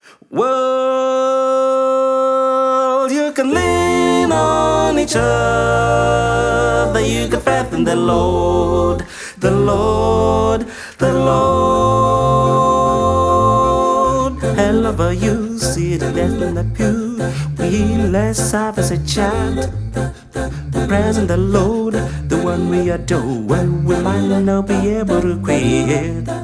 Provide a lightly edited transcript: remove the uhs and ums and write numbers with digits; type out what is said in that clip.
Well, you can lean on each other, you can fathom the Lord, the Lord, the Lord. However you see it left in the pew, we let's have as a chat. Praising the Lord, the one we adore, well, we might not be able to quit.